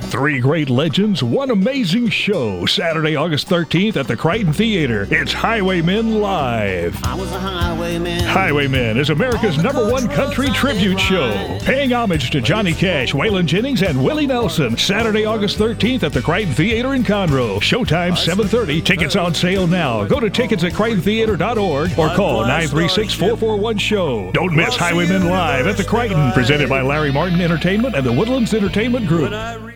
Three great legends, one amazing show. Saturday, August 13th at the Crichton Theater. It's Highwaymen Live. I was a highwayman. Highwaymen is America's #1 country tribute show. Paying homage to Johnny Cash, Waylon Jennings, and Willie Nelson. Saturday, August 13th at the Crichton Theater in Conroe. Showtime 7:30. Tickets on sale now. Go to tickets at CrichtonTheater.org or call 936-441-SHOW. Don't miss Highwaymen Live at the Crichton. Presented by Larry Martin Entertainment and the Woodlands Entertainment Group.